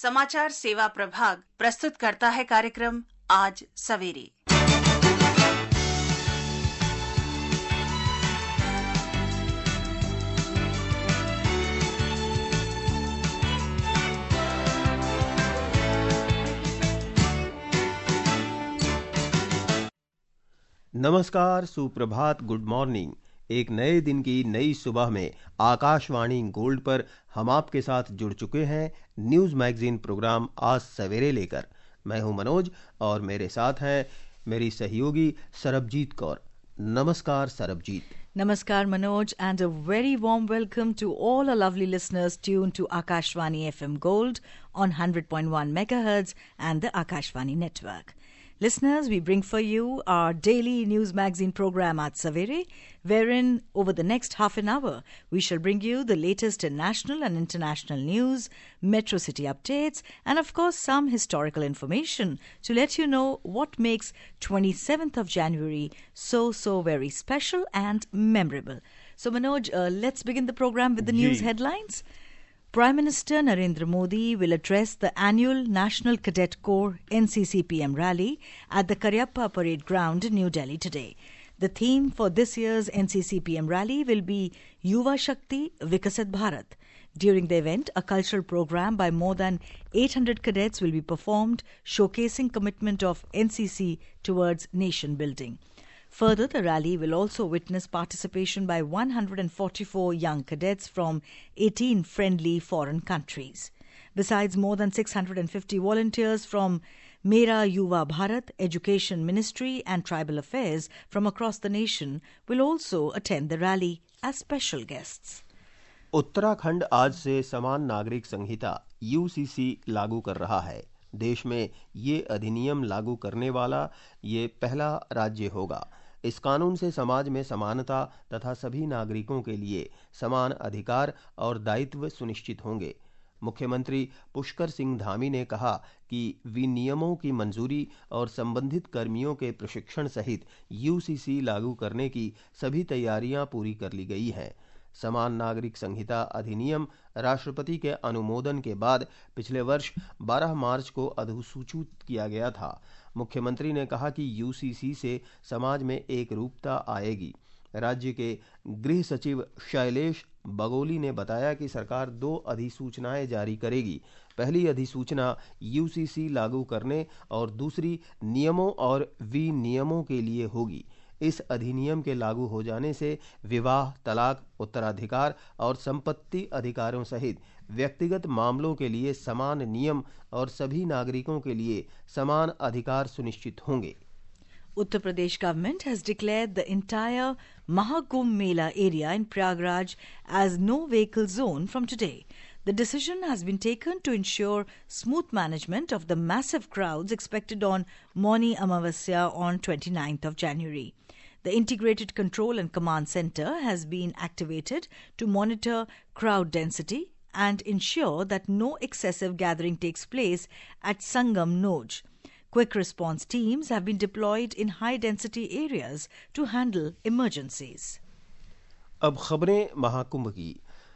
समाचार सेवा प्रभाग प्रस्तुत करता है कार्यक्रम आज सवेरे। नमस्कार, सुप्रभात, गुड मॉर्निंग। एक नए दिन की नई सुबह में आकाशवाणी गोल्ड पर हम आपके साथ जुड़ चुके हैं न्यूज मैगजीन प्रोग्राम आज सवेरे लेकर। मैं हूं मनोज और मेरे साथ हैं मेरी सहयोगी सरबजीत कौर। नमस्कार Sarabjit. Namaskar Manoj, and a very warm welcome to all our lovely listeners tuned to Akashvani FM Gold on 100.1 megahertz and the Akashvani network. Listeners, we bring for you our daily news magazine program Aaj Savere, wherein over the next half an hour we shall bring you the latest in national and international news, metro city updates, and of course some historical information to let you know what makes 27th of January so very special and memorable. So Manoj, let's begin the program with the news headlines. Prime Minister Narendra Modi will address the annual National Cadet Corps NCCPM rally at the Karyappa Parade Ground in New Delhi today. The theme for this year's NCCPM rally will be Yuva Shakti Vikasit Bharat. During the event, a cultural program by more than 800 cadets will be performed, showcasing commitment of NCC towards nation building. Further, the rally will also witness participation by 144 young cadets from 18 friendly foreign countries. Besides, more than 650 volunteers from Mera Yuva Bharat, Education Ministry and Tribal Affairs from across the nation will also attend the rally as special guests. Uttarakhand आज से समान नागरिक संहिता UCC लागू कर रहा है। देश में ये अधिनियम लागू करने वाला ये पहला राज्य होगा। इस कानून से समाज में समानता तथा सभी नागरिकों के लिए समान अधिकार और दायित्व सुनिश्चित होंगे। मुख्यमंत्री पुष्कर सिंह धामी ने कहा कि विनियमों की मंजूरी और संबंधित कर्मियों के प्रशिक्षण सहित यूसीसी लागू करने की सभी तैयारियां पूरी कर ली गई हैं। समान नागरिक संहिता अधिनियम राष्ट्रपति के अनुमोदन के बाद पिछले वर्ष 12 मार्च को अधिसूचित किया गया था। मुख्यमंत्री ने कहा कि यूसीसी से समाज में एक रूपता आएगी। राज्य के गृह सचिव शैलेश बगोली ने बताया कि सरकार 2 अधिसूचनाएं जारी करेगी। पहली अधिसूचना यूसीसी लागू करने और दूसरी नियमों और विनियमों के लिए होगी। इस अधिनियम के लागू हो जाने से विवाह, तलाक, उत्तराधिकार और संपत्ति अधिकारों सहित व्यक्तिगत मामलों के लिए समान नियम और सभी नागरिकों के लिए समान अधिकार सुनिश्चित होंगे। Uttar Pradesh government has declared the entire Mahakumbh Mela area in Prayagraj as no vehicle zone from today. The decision has been taken to ensure smooth management of the massive crowds expected on Mauni Amavasya on 29th of January. The Integrated Control and Command Center has been activated to monitor crowd density and ensure that no excessive gathering takes place at Sangam Noj. Quick response teams have been deployed in high-density areas to handle emergencies. अब खबरें महाकुंभ की।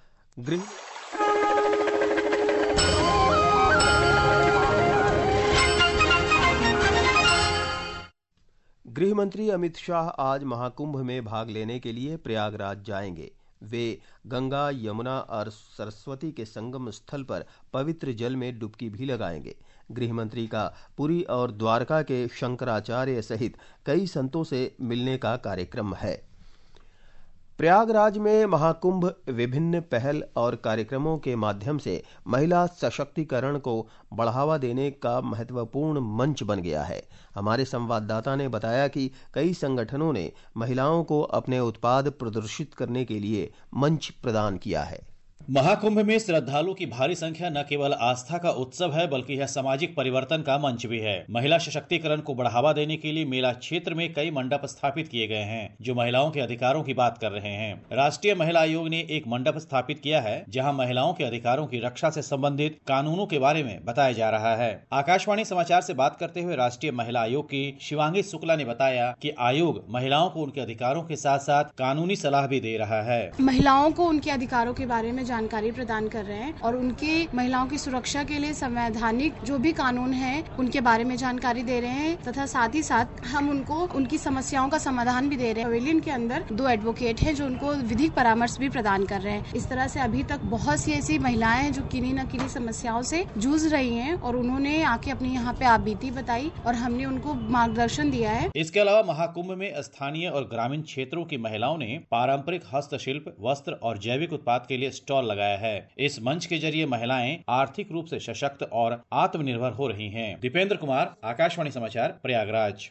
गृह मंत्री अमित शाह आज महाकुंभ में भाग लेने के लिए प्रयागराज जाएंगे। वे गंगा, यमुना और सरस्वती के संगम स्थल पर पवित्र जल में डुबकी भी लगाएंगे। गृह मंत्री का पुरी और द्वारका के शंकराचार्य सहित कई संतों से मिलने का कार्यक्रम है। प्रयागराज में महाकुंभ विभिन्न पहल और कार्यक्रमों के माध्यम से महिला सशक्तिकरण को बढ़ावा देने का महत्वपूर्ण मंच बन गया है। हमारे संवाददाता ने बताया कि कई संगठनों ने महिलाओं को अपने उत्पाद प्रदर्शित करने के लिए मंच प्रदान किया है। महाकुंभ में श्रद्धालुओं की भारी संख्या न केवल आस्था का उत्सव है बल्कि यह सामाजिक परिवर्तन का मंच भी है। महिला सशक्तिकरण को बढ़ावा देने के लिए मेला क्षेत्र में कई मंडप स्थापित किए गए हैं जो महिलाओं के अधिकारों की बात कर रहे हैं। राष्ट्रीय महिला आयोग ने एक मंडप स्थापित किया है जहां महिलाओं के अधिकारों की रक्षा से संबंधित कानूनों के बारे में बताया जा रहा है। आकाशवाणी समाचार से बात करते हुए राष्ट्रीय महिला आयोग की शिवांगी शुक्ला ने बताया कि आयोग महिलाओं को उनके अधिकारों के साथ साथ कानूनी सलाह भी दे रहा है। महिलाओं को उनके अधिकारों के बारे में जानकारी प्रदान कर रहे हैं और उनके महिलाओं की सुरक्षा के लिए संवैधानिक जो भी कानून है उनके बारे में जानकारी दे रहे हैं तथा साथ ही साथ हम उनको उनकी समस्याओं का समाधान भी दे रहे हैं। पवेलियन के अंदर 2 एडवोकेट हैं जो उनको विधिक परामर्श भी प्रदान कर रहे हैं। इस तरह से अभी तक बहुत सी ऐसी महिलाएं हैं जो किन्हीं न किन्हीं समस्याओं से जूझ रही हैं और उन्होंने आके अपनी यहाँ पे आपबीती बताई और हमने उनको मार्गदर्शन दिया है। इसके अलावा महाकुंभ में स्थानीय और ग्रामीण क्षेत्रों की महिलाओं ने पारंपरिक हस्तशिल्प, वस्त्र और जैविक उत्पाद के लिए स्टॉल लगाया है। इस मंच के जरिए महिलाएं आर्थिक रूप से सशक्त और आत्मनिर्भर हो रही हैं। दीपेंद्र कुमार, आकाशवाणी समाचार, प्रयागराज।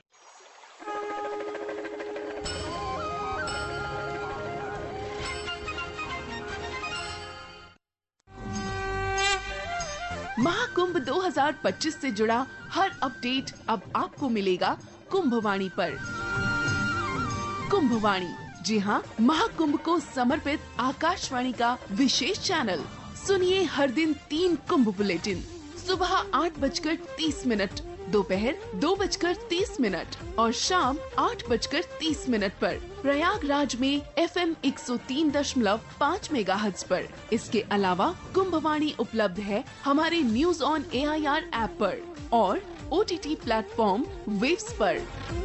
महाकुंभ 2025 से जुड़ा हर अपडेट अब आपको मिलेगा कुंभवाणी पर। कुंभवाणी, जी हाँ, महाकुंभ को समर्पित आकाशवाणी का विशेष चैनल। सुनिए हर दिन 3 कुंभ बुलेटिन, सुबह 8:30, दोपहर 2:30 और शाम 8:30 पर प्रयागराज में FM 103.5 मेगाहर्ट्ज पर। इसके अलावा कुंभवाणी उपलब्ध है हमारे न्यूज ऑन AIR ऐप पर और OTT प्लेटफॉर्म वेव्स पर।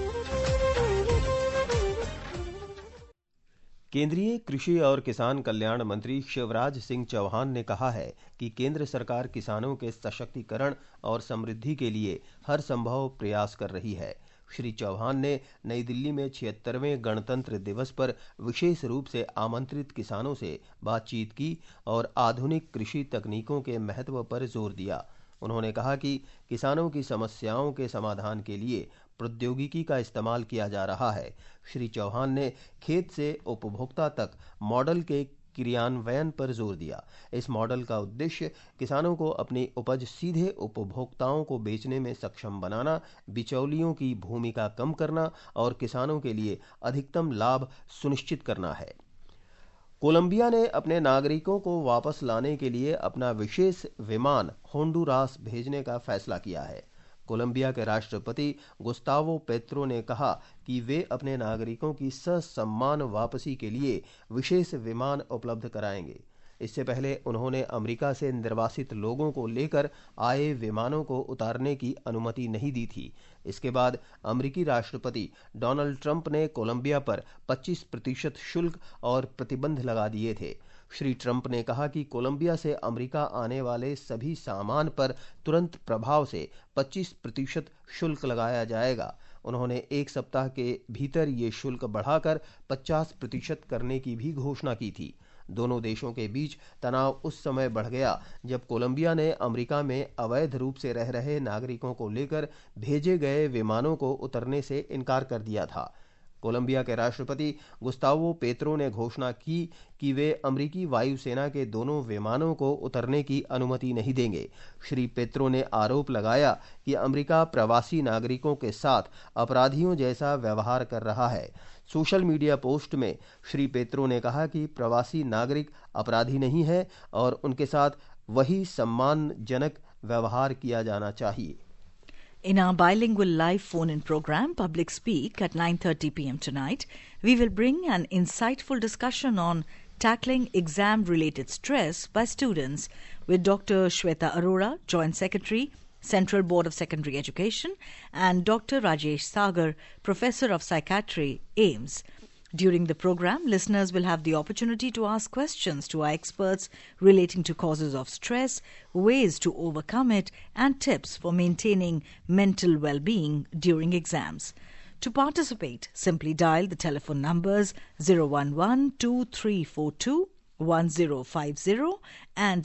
केंद्रीय कृषि और किसान कल्याण मंत्री शिवराज सिंह चौहान ने कहा है कि केंद्र सरकार किसानों के सशक्तिकरण और समृद्धि के लिए हर संभव प्रयास कर रही है। श्री चौहान ने नई दिल्ली में 76वें गणतंत्र दिवस पर विशेष रूप से आमंत्रित किसानों से बातचीत की और आधुनिक कृषि तकनीकों के महत्व पर जोर दिया। उन्होंने कहा कि किसानों की समस्याओं के समाधान के लिए प्रौद्योगिकी का इस्तेमाल किया जा रहा है। श्री चौहान ने खेत से उपभोक्ता तक मॉडल के क्रियान्वयन पर जोर दिया। इस मॉडल का उद्देश्य किसानों को अपनी उपज सीधे उपभोक्ताओं को बेचने में सक्षम बनाना, बिचौलियों की भूमिका कम करना और किसानों के लिए अधिकतम लाभ सुनिश्चित करना है। कोलंबिया ने अपने नागरिकों को वापस लाने के लिए अपना विशेष विमान होंडुरास भेजने का फैसला किया है। कोलंबिया के राष्ट्रपति गुस्तावो पेत्रो ने कहा कि वे अपने नागरिकों की ससम्मान वापसी के लिए विशेष विमान उपलब्ध कराएंगे। इससे पहले उन्होंने अमेरिका से निर्वासित लोगों को लेकर आए विमानों को उतारने की अनुमति नहीं दी थी। इसके बाद अमेरिकी राष्ट्रपति डोनाल्ड ट्रंप ने कोलंबिया पर 25% शुल्क और प्रतिबंध लगा दिए थे। श्री ट्रंप ने कहा कि कोलंबिया से अमेरिका आने वाले सभी सामान पर तुरंत प्रभाव से 25% शुल्क लगाया जाएगा। उन्होंने 1 सप्ताह के भीतर ये शुल्क बढ़ाकर 50% करने की भी घोषणा की थी। दोनों देशों के बीच तनाव उस समय बढ़ गया जब कोलंबिया ने अमेरिका में अवैध रूप से रह रहे नागरिकों को लेकर भेजे गए विमानों को उतरने से इनकार कर दिया था। कोलंबिया के राष्ट्रपति गुस्तावो पेत्रो ने घोषणा की कि वे अमेरिकी वायुसेना के दोनों विमानों को उतरने की अनुमति नहीं देंगे। श्री पेत्रो ने आरोप लगाया कि अमेरिका प्रवासी नागरिकों के साथ अपराधियों जैसा व्यवहार कर रहा है। सोशल मीडिया पोस्ट में श्री पेत्रो ने कहा कि प्रवासी नागरिक अपराधी नहीं है और उनके साथ वही सम्मानजनक व्यवहार किया जाना चाहिए। In our bilingual live phone-in program, Public Speak, at 9:30 p.m. tonight, we will bring an insightful discussion on tackling exam-related stress by students with Dr. Shweta Arora, Joint Secretary, Central Board of Secondary Education, and Dr. Rajesh Sagar, Professor of Psychiatry, AIMS. During the program, listeners will have the opportunity to ask questions to our experts relating to causes of stress, ways to overcome it, and tips for maintaining mental well-being during exams. To participate, simply dial the telephone numbers 011-2342-1050 and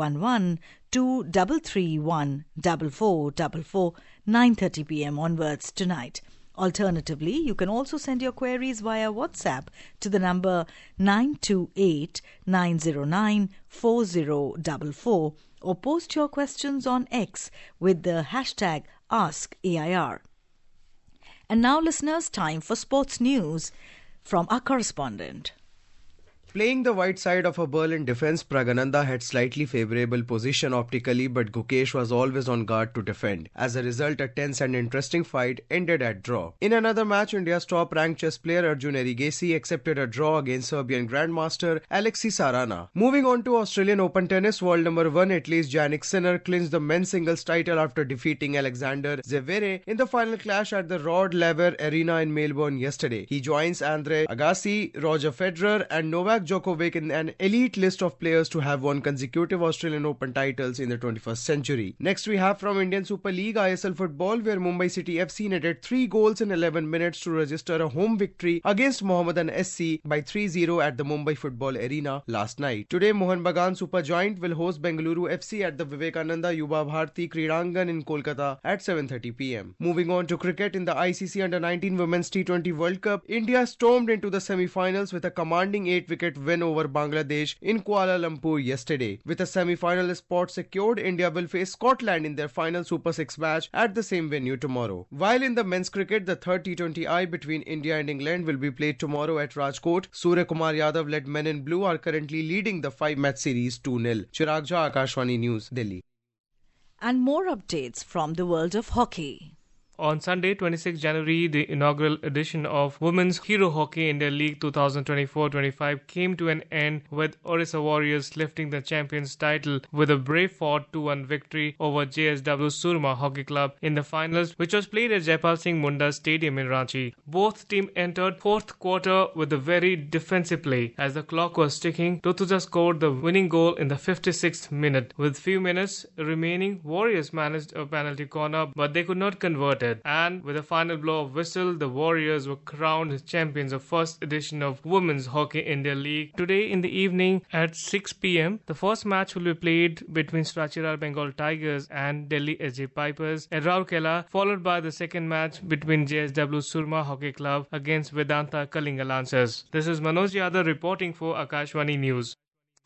011-2331-4444, 9:30 p.m. onwards tonight. Alternatively, you can also send your queries via WhatsApp to the number 928-909-4044 or post your questions on X with the hashtag AskAIR. And now, listeners, time for sports news from our correspondent. Playing the wide side of a Berlin defense, Pragananda had slightly favourable position optically, but Gukesh was always on guard to defend. As a result, a tense and interesting fight ended at draw. In another match, India's top-ranked chess player Arjun Erigesi accepted a draw against Serbian Grandmaster Alexis Sarana. Moving on to Australian Open tennis, world number 1 Italy's Jannik Sinner clinched the men's singles title after defeating Alexander Zverev in the final clash at the Rod Laver Arena in Melbourne yesterday. He joins Andre Agassi, Roger Federer and Novak Djokovic in an elite list of players to have won consecutive Australian Open titles in the 21st century. Next we have from Indian Super League ISL football, where Mumbai City FC netted 3 goals in 11 minutes to register a home victory against Mohammedan SC by 3-0 at the Mumbai Football Arena last night. Today Mohan Bagan Super Giant will host Bengaluru FC at the Vivekananda Yuva Bharati Kridangan in Kolkata at 7:30 p.m. Moving on to cricket, in the ICC Under-19 Women's T20 World Cup, India stormed into the semi-finals with a commanding 8-wicket win over Bangladesh in Kuala Lumpur yesterday. With a semi-final spot secured, India will face Scotland in their final Super 6 match at the same venue tomorrow. While in the men's cricket, the third T20I between India and England will be played tomorrow at Rajkot. Surya Kumar Yadav-led Men in Blue are currently leading the 5-match series 2-0. Chirag Jha, Akashvani News, Delhi. And more updates from the world of hockey. On Sunday, 26 January, the inaugural edition of Women's Hero Hockey India League 2024-25 came to an end, with Orissa Warriors lifting the champions title with a brave fought 2-1 victory over JSW Surma Hockey Club in the finals, which was played at Jaipal Singh Munda Stadium in Ranchi. Both teams entered fourth quarter with a very defensive play. As the clock was ticking, Totuja scored the winning goal in the 56th minute. With few minutes remaining, Warriors managed a penalty corner, but they could not convert it. And with a final blow of whistle, the Warriors were crowned champions of first edition of Women's Hockey India League. Today in the evening at 6 p.m, the first match will be played between Strachiral Bengal Tigers and Delhi SJ Pipers at Rourkela, followed by the second match between JSW Surma Hockey Club against Vedanta Kalinga Lancers. This is Manoj Yadav reporting for Akashvani News.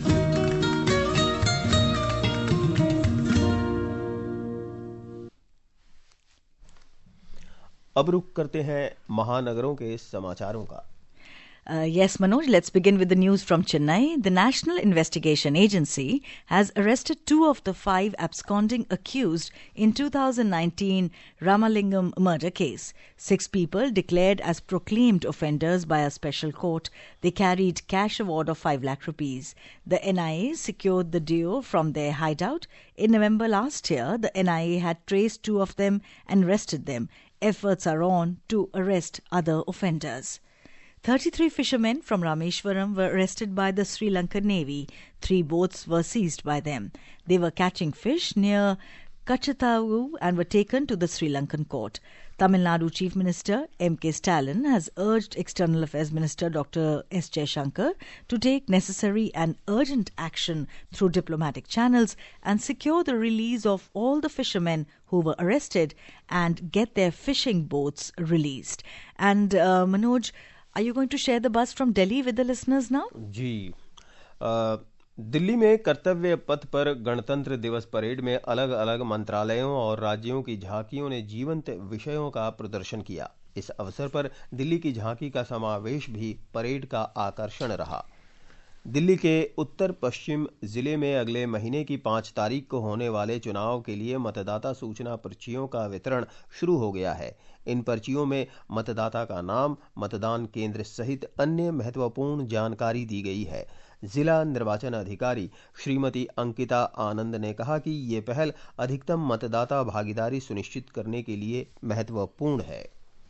अब रुक करते हैं महानगरों के समाचारों का। Yes, Manoj, let's begin with the news from Chennai. The National Investigation Agency has arrested 2 of the 5 absconding accused in 2019 Ramalingam murder case. 6 people declared as proclaimed offenders by a special court. They carried cash award of 5 lakh rupees. The NIA secured the duo from their hideout. In November last year, the NIA had traced 2 of them and arrested them. Efforts are on to arrest other offenders. 33 fishermen from Rameshwaram were arrested by the Sri Lankan Navy. 3 boats were seized by them. They were catching fish near Kachatavu and were taken to the Sri Lankan court. Tamil Nadu Chief Minister M.K. Stalin has urged External Affairs Minister Dr. S. Jaishankar to take necessary and urgent action through diplomatic channels and secure the release of all the fishermen who were arrested and get their fishing boats released. And Manoj, are you going to share the buzz from Delhi with the listeners now? जी, दिल्ली में कर्तव्य पथ पर गणतंत्र दिवस parade में अलग अलग मंत्रालयों और राज्यों की झांकियों ने जीवंत विषयों का प्रदर्शन किया। इस अवसर पर दिल्ली की झांकी का समावेश भी परेड का आकर्षण रहा। दिल्ली के उत्तर पश्चिम जिले में अगले महीने की 5 तारीख को होने वाले चुनाव के लिए मतदाता सूचना पर्चियों का वितरण शुरू हो गया है। इन पर्चियों में मतदाता का नाम, मतदान केंद्र सहित अन्य महत्वपूर्ण जानकारी दी गई है। जिला निर्वाचन अधिकारी श्रीमती अंकिता आनंद ने कहा कि ये पहल अधिकतम मतदाता भागीदारी सुनिश्चित करने के लिए महत्वपूर्ण है।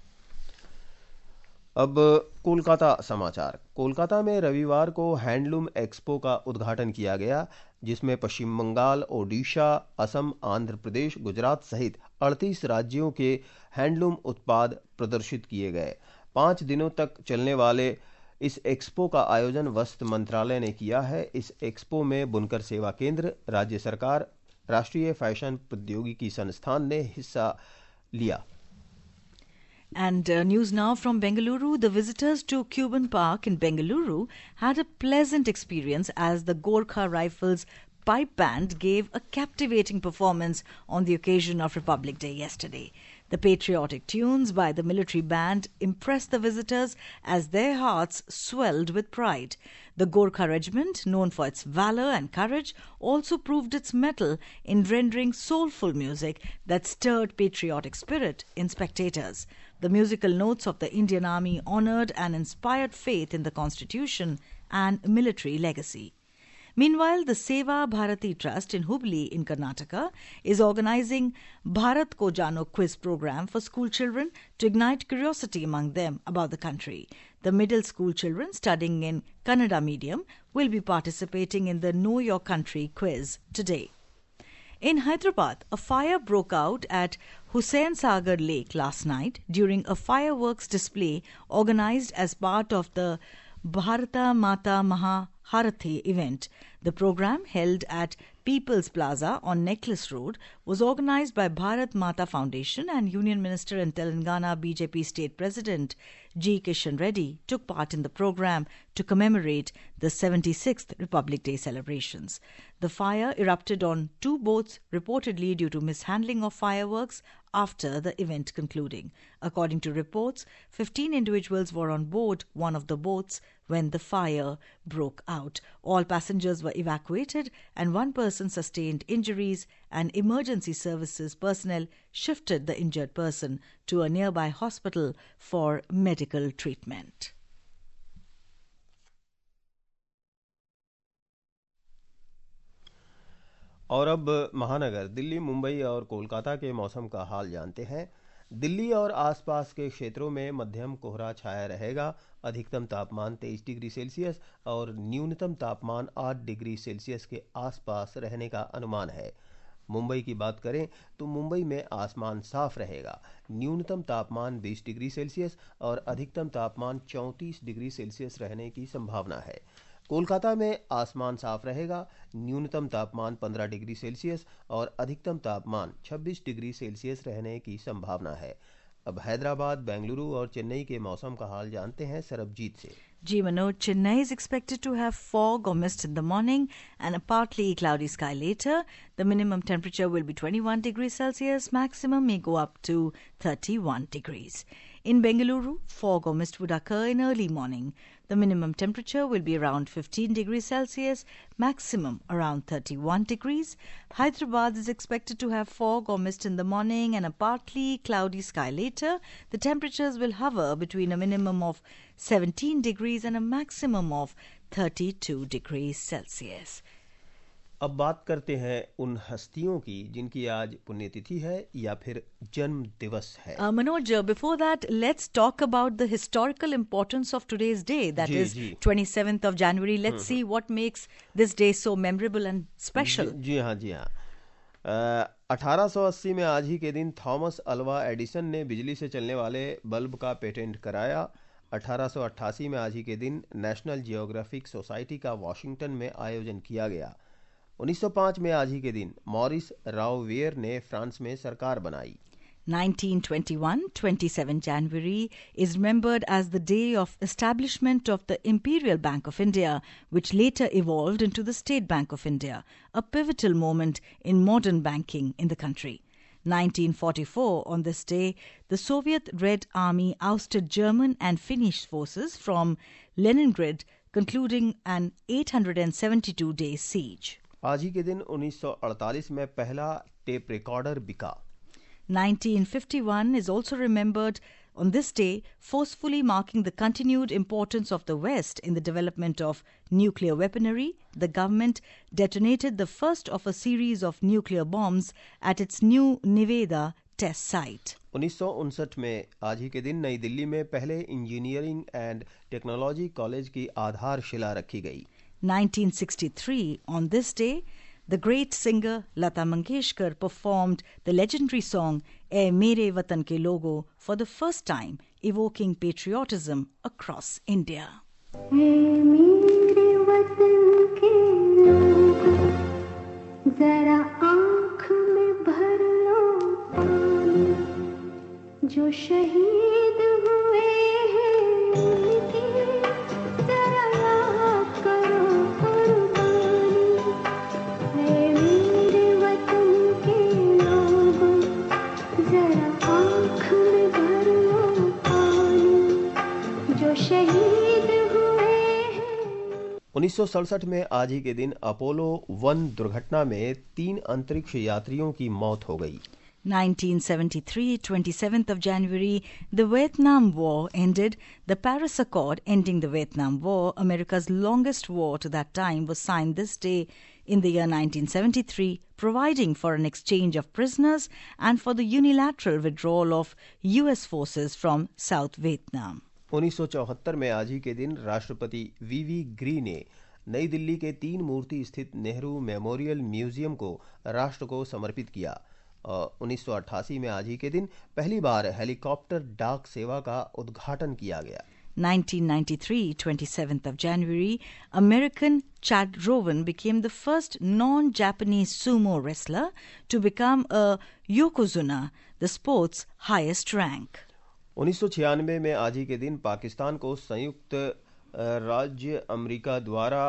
अब कोलकाता समाचार। कोलकाता में रविवार को हैंडलूम एक्सपो का उद्घाटन किया गया, जिसमें पश्चिम बंगाल, ओडिशा, असम, आंध्र प्रदेश, गुजरात सहित 38 राज्यों के हैंडलूम उत्पाद प्रदर्शित किए गए। 5 दिनों तक चलने वाले इस एक्सपो का आयोजन वस्त्र मंत्रालय ने किया है। इस एक्सपो में बुनकर सेवा केंद्र, राज्य सरकार, राष्ट्रीय फैशन प्रौद्योगिकी संस्थान ने हिस्सा लिया। And news now from Bengaluru. The visitors to Cuban Park in Bengaluru had a pleasant experience as the Gorkha Rifles Pipe Band gave a captivating performance on the occasion of Republic Day yesterday. The patriotic tunes by the military band impressed the visitors as their hearts swelled with pride. The Gorkha Regiment, known for its valor and courage, also proved its mettle in rendering soulful music that stirred patriotic spirit in spectators. The musical notes of the Indian Army honored and inspired faith in the Constitution and military legacy. Meanwhile, the Seva Bharati Trust in Hubli in Karnataka is organizing Bharat Ko Jano quiz program for school children to ignite curiosity among them about the country. The middle school children studying in Kannada medium will be participating in the Know Your Country quiz today. In Hyderabad, a fire broke out at Hussain Sagar Lake last night during a fireworks display organized as part of the Bharata Mata Mahaharathi event. The program, held at People's Plaza on Necklace Road, was organized by Bharat Mata Foundation, and Union Minister and Telangana BJP State President G. Kishan Reddy took part in the program to commemorate the 76th Republic Day celebrations. The fire erupted on two boats, reportedly due to mishandling of fireworks after the event concluding. According to reports, 15 individuals were on board one of the boats when the fire broke out. All passengers were evacuated and one person sustained injuries, and emergency services personnel shifted the injured person to a nearby hospital for medical treatment. और अब महानगर दिल्ली, मुंबई और कोलकाता के मौसम का हाल जानते हैं। दिल्ली और आसपास के क्षेत्रों में मध्यम कोहरा छाया रहेगा। अधिकतम तापमान 23 डिग्री सेल्सियस और न्यूनतम तापमान 8 डिग्री सेल्सियस के आसपास रहने का अनुमान है। मुंबई की बात करें तो मुंबई में आसमान साफ रहेगा। न्यूनतम तापमान 20 डिग्री सेल्सियस और अधिकतम तापमान 34 डिग्री सेल्सियस रहने की संभावना है। कोलकाता में आसमान साफ रहेगा। न्यूनतम तापमान 15 डिग्री सेल्सियस और अधिकतम तापमान 26 डिग्री सेल्सियस रहने की संभावना है। अब हैदराबाद, बेंगलुरु और चेन्नई के मौसम का हाल जानते हैं सरबजीत से। G. Manoj, Chennai is expected to have fog or mist in the morning and a partly cloudy sky later. The minimum temperature will be 21 degrees Celsius. Maximum may go up to 31 degrees. In Bengaluru, fog or mist would occur in early morning. The minimum temperature will be around 15 degrees Celsius, maximum around 31 degrees. Hyderabad is expected to have fog or mist in the morning and a partly cloudy sky later. The temperatures will hover between a minimum of 17 degrees and a maximum of 32 degrees Celsius. अब बात करते हैं उन हस्तियों की जिनकी आज पुण्यतिथि है या फिर जन्म दिवस है। Manoj, before that, let's talk about the historical importance of today's day. That is 27th of January. Let's see what makes this day so memorable and special. जी हाँ 1880 में आज ही के दिन थॉमस अल्वा एडिसन ने बिजली से चलने वाले बल्ब का पेटेंट कराया। 1888 में आज ही के दिन नेशनल जियोग्राफिक सोसाइटी का वॉशिंगटन में आयोजन किया गया। 1905 में आज ही के दिन मॉरिस राउवियर ने फ्रांस में सरकार बनाई। 1921, 27 January, is remembered as the day of establishment of the Imperial Bank of India, which later evolved into the State Bank of India, a pivotal moment in modern banking in the country. 1944, on this day, the Soviet Red Army ousted German and Finnish forces from Leningrad, concluding an 872-day siege. आज ही के दिन 1948 में पहला tape recorder बिका। 1951 is also remembered on this day, forcefully marking the continued importance of the West in the development of nuclear weaponry. The government detonated the first of a series of nuclear bombs at its new Nevada test site. 1959 में आज ही के दिन नई दिल्ली में पहले engineering and technology college की आधारशिला रखी गई। 1963, on this day, the great singer Lata Mangeshkar performed the legendary song "Ae Mere Watan Ke Logo" for the first time, evoking patriotism across India. मेरे वतन के लोगों, जरा आँख में भर लो पानी, जो शहीद हुए हैं उनकी जरा याद करो कुर्बानी। मेरे वतन के लोगों, जरा आँख में भर लो पानी, जो शहीद 1967 में आज ही के दिन अपोलो 1 दुर्घटना में 3 अंतरिक्ष यात्रियों की मौत हो गई। 1973, 27th of January, the Vietnam War ended. The Paris Accord ending the Vietnam War, America's longest war to that time, was signed this day in the year 1973, providing for an exchange of prisoners and for the unilateral withdrawal of US forces from South Vietnam. 1974 में आज ही के दिन राष्ट्रपति वीवी गिरी ने नई दिल्ली के 3 मूर्ति स्थित नेहरू मेमोरियल म्यूजियम को राष्ट्र को समर्पित किया। 1988 में आज ही के दिन पहली बार हेलीकॉप्टर डाक सेवा का उद्घाटन किया गया। 1993, 27th of January, American Chad Rowan became the first non-Japanese sumo wrestler to become a yokozuna, the sport's highest rank. 1996 में आज ही के दिन पाकिस्तान को संयुक्त राज्य अमेरिका द्वारा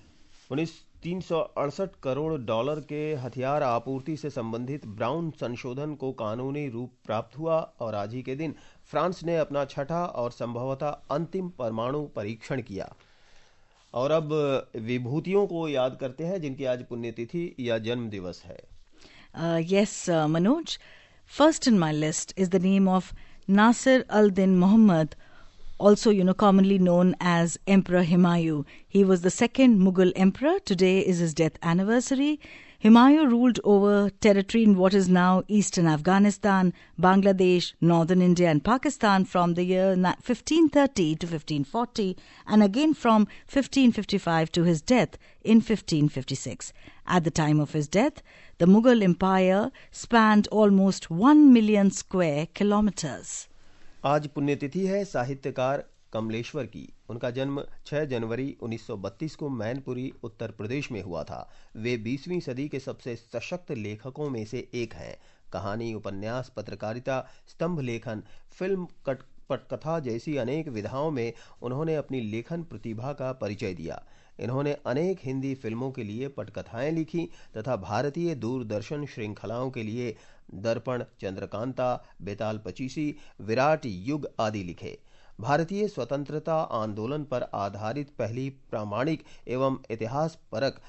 368 करोड़ डॉलर के हथियार आपूर्ति से संबंधित ब्राउन संशोधन को कानूनी रूप प्राप्त हुआ और आज ही के दिन फ्रांस ने अपना छठा और संभवतः अंतिम परमाणु परीक्षण किया। और अब विभूतियों को याद करते हैं जिनकी आज पुण्यतिथि या जन्म दिवस है। Yes, Manoj. First in my list is the name of Nasir al-Din Muhammad, also, commonly known as Emperor Humayun. He was the second Mughal emperor. Today is his death anniversary. Humayun ruled over territory in what is now eastern Afghanistan, Bangladesh, northern India and Pakistan from the year 1530 to 1540 and again from 1555 to his death in 1556. At the time of his death, the Mughal Empire spanned almost 1 million square kilometers. आज पुण्यतिथि है साहित्यकार कमलेश्वर की। उनका जन्म 6 जनवरी 1932 को मैनपुरी उत्तर प्रदेश में हुआ था। वे 20वीं सदी के सबसे सशक्त लेखकों में से एक हैं। कहानी, उपन्यास, पत्रकारिता, स्तंभ लेखन, फिल्म, पटकथा जैसी अनेक विधाओं में उन्होंने अपनी लेखन प्रतिभा का परिचय दिया। इन्होंने अनेक हिंदी फिल्मों के लिए पटकथाएं लिखी तथा भारतीय दूरदर्शन श्रृंखलाओं के लिए दर्पण, चंद्रकांता, बेताल पचीसी, विराट युग आदि लिखे। भारतीय स्वतंत्रता आंदोलन पर आधारित पहली प्रामाणिक एवं इतिहास परक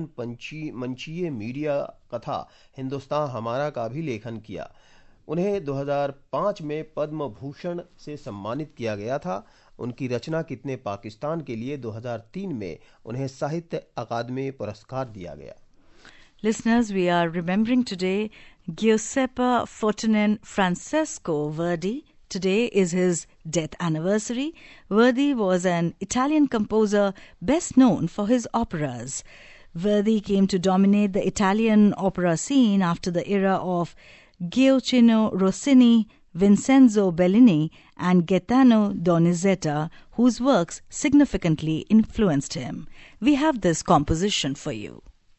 मंचीय मीडिया कथा हिंदुस्तान हमारा का भी लेखन किया। उन्हें 2005 में पद्म भूषण से सम्मानित किया गया था। उनकी रचना कितने पाकिस्तान के लिए 2003 में उन्हें साहित्य अकादमी पुरस्कार दिया गया। Listeners, we are remembering today Giuseppe Ferdinand Francesco Verdi. Today is his death anniversary. Verdi was an Italian composer best known for his operas. Verdi came to dominate the Italian opera scene after the era of Gioacchino Rossini, Vincenzo Bellini and Gaetano Donizetti, whose works significantly influenced him. We have this composition for you.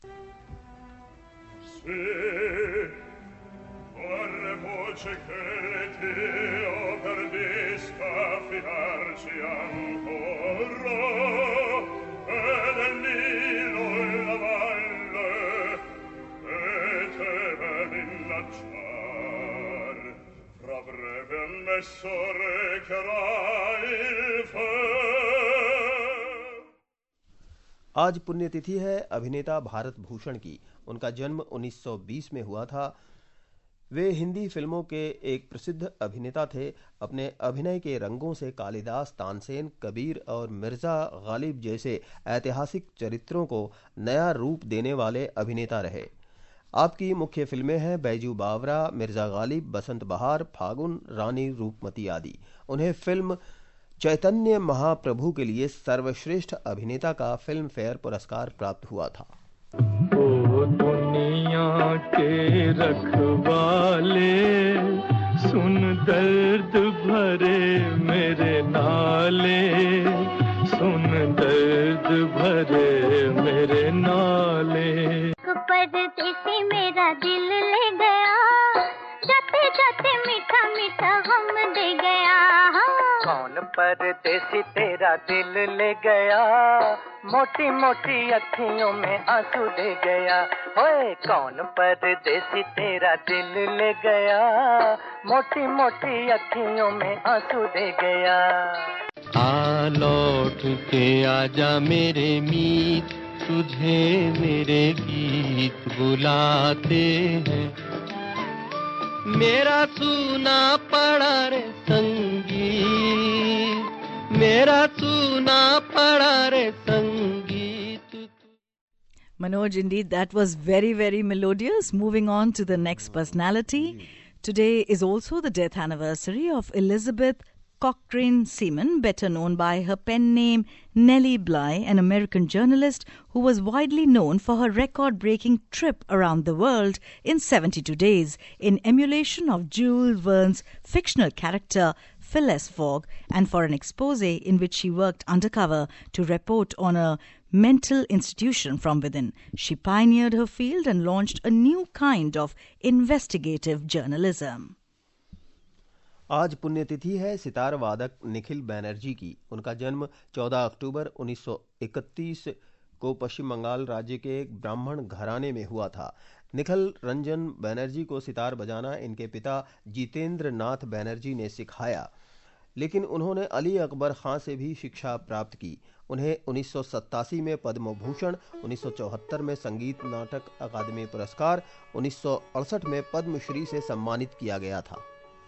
आज पुण्यतिथि है अभिनेता भारत भूषण की। उनका जन्म 1920 में हुआ था। वे हिंदी फिल्मों के एक प्रसिद्ध अभिनेता थे। अपने अभिनय के रंगों से कालिदास, तानसेन, कबीर और मिर्जा गालिब जैसे ऐतिहासिक चरित्रों को नया रूप देने वाले अभिनेता रहे। आपकी मुख्य फिल्में हैं बैजू बावरा, मिर्जा गालिब, बसंत बहार, फागुन, रानी रूपमती आदि। उन्हें फिल्म चैतन्य महाप्रभु के लिए सर्वश्रेष्ठ अभिनेता का फिल्म फेयर पुरस्कार प्राप्त हुआ था। ओ दुनिया के रखवाले, सुन दर्द भरे मेरे नाले, सुन दर्द भरे मेरे नाले। परदेसी मेरा दिल ले गया, जाते जाते मीठा मीठा गम दे गया। कौन परदेसी तेरा दिल ले गया, मोटी मोटी अखियों में आंसू दे गया। ओए कौन परदेसी तेरा दिल ले गया, मोटी मोटी अखियों में आंसू दे गया। आ लौट के आजा मेरे मीत, तुझे मेरे गीत बुलाते हैं। मेरा सुना पड़ा रे संगीत, मेरा सुना पड़ा रे संगीत। Manoj, indeed, that was very, very melodious. Moving on to the next personality. Today is also the death anniversary of Elizabeth Cochrane Seaman, better known by her pen name Nellie Bly, an American journalist who was widely known for her record-breaking trip around the world in 72 days in emulation of Jules Verne's fictional character Phileas Fogg, and for an expose in which she worked undercover to report on a mental institution from within. She pioneered her field and launched a new kind of investigative journalism. आज पुण्यतिथि है सितार वादक निखिल बैनर्जी की। उनका जन्म 14 अक्टूबर 1931 को पश्चिम बंगाल राज्य के एक ब्राह्मण घराने में हुआ था। निखिल रंजन बैनर्जी को सितार बजाना इनके पिता जितेंद्र नाथ बैनर्जी ने सिखाया, लेकिन उन्होंने अली अकबर खां से भी शिक्षा प्राप्त की। उन्हें 1987 में पद्म भूषण, 1974 में संगीत नाटक अकादमी पुरस्कार, 1968 में पद्मश्री से सम्मानित किया गया था।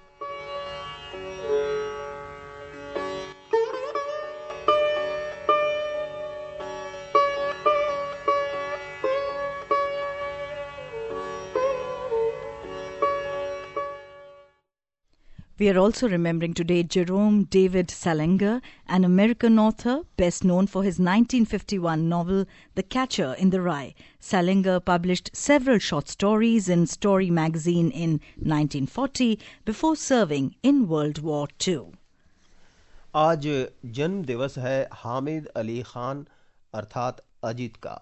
We are also remembering today Jerome David Salinger, an American author best known for his 1951 novel The Catcher in the Rye. Salinger published several short stories in Story magazine in 1940 before serving in World War II. आज जन्म दिवस है हामिद अली खान अर्थात अजीत का।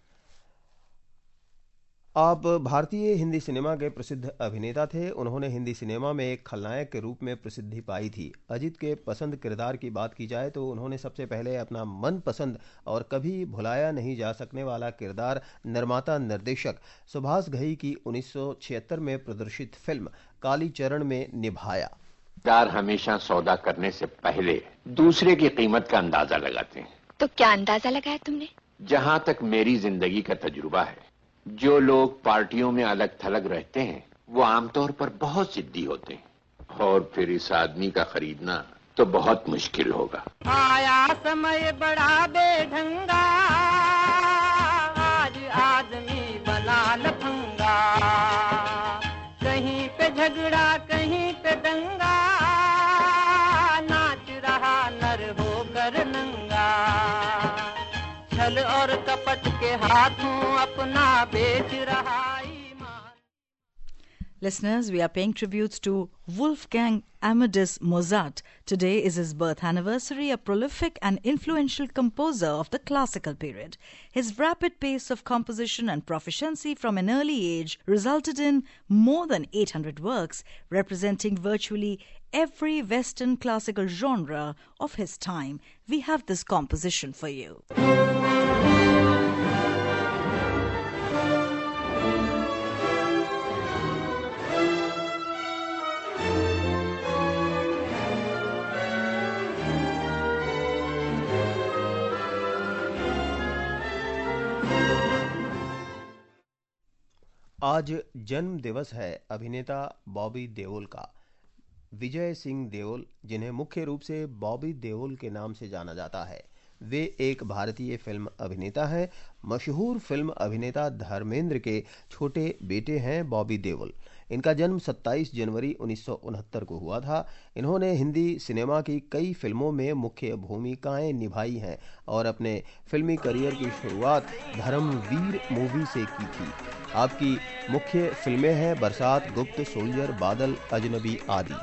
आप भारतीय Hindi cinema के प्रसिद्ध अभिनेता थे। उन्होंने हिंदी सिनेमा में एक खलनायक के रूप में प्रसिद्धि पाई थी। अजीत के पसंद किरदार की बात की जाए तो उन्होंने सबसे पहले अपना मनपसंद और कभी भुलाया नहीं जा सकने वाला किरदार निर्माता निर्देशक सुभाष घई की 1976 में प्रदर्शित फिल्म कालीचरण में निभाया। दार हमेशा सौदा करने से पहले दूसरे की कीमत का अंदाजा लगाते हैं। तो क्या अंदाजा लगाया तुमने? जहां तक मेरी जिंदगी का तजुर्बा है, जो लोग पार्टियों में अलग थलग रहते हैं वो आमतौर पर बहुत जिद्दी होते हैं, और फिर इस आदमी का खरीदना तो बहुत मुश्किल होगा। आया समय बड़ा बेढंगा, आज आदमी बना लफंगा, कहीं पे झगड़ा कहीं पे दंगा, नाच रहा नर होकर नंगा, छल और कपट के हाथों अपना बेच रहा ईमान। Listeners, we are paying tributes to Wolfgang Amadeus Mozart. Today is his birth anniversary, a prolific and influential composer of the classical period. His rapid pace of composition and proficiency from an early age resulted in more than 800 works, representing virtually every Western classical genre of his time. We have this composition for you. आज जन्म दिवस है अभिनेता बॉबी देओल का। विजय सिंह देओल, जिन्हें मुख्य रूप से बॉबी देओल के नाम से जाना जाता है, वे एक भारतीय फिल्म अभिनेता हैं। मशहूर फिल्म अभिनेता धर्मेंद्र के छोटे बेटे हैं बॉबी देओल। इनका जन्म 27 जनवरी 1969 को हुआ था। इन्होंने हिंदी सिनेमा की कई फिल्मों में मुख्य भूमिकाएं निभाई हैं और अपने फिल्मी करियर की शुरुआत धर्मवीर मूवी से की थी। आपकी मुख्य फिल्में हैं बरसात, गुप्त, सोल्जर, बादल, अजनबी आदि।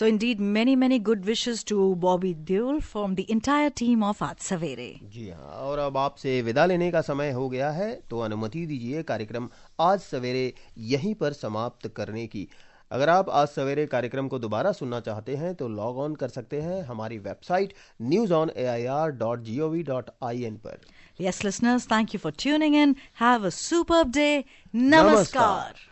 So indeed, many good wishes to Bobby Deol from the entire team of आज सवेरे। जी हाँ, और अब आपसे विदा लेने का समय हो गया है, तो अनुमति दीजिए कार्यक्रम आज सवेरे यहीं पर समाप्त करने की। अगर आप आज सवेरे कार्यक्रम को दोबारा सुनना चाहते हैं तो लॉग ऑन कर सकते हैं हमारी वेबसाइट newsonair.gov.in पर। Yes, listeners, thank you for tuning in. Have a superb day. Namaskar.